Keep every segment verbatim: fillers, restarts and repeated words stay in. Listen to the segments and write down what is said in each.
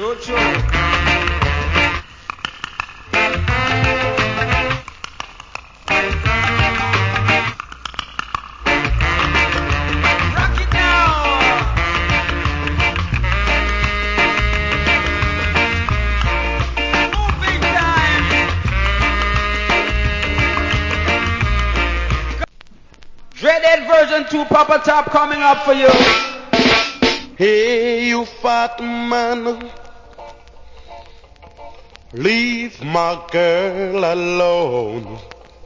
True, true. Dreaded version two, Papa Top coming up for you. Hey, you fat man, leave my girl alone.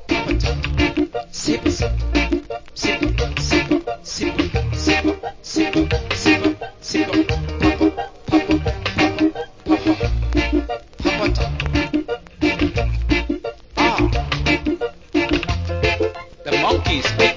Sip, sip, sip, sip, sip, sip, sip, sip, sip, Papa, Papa, Papa, Papa Top. Ah, the monkeys.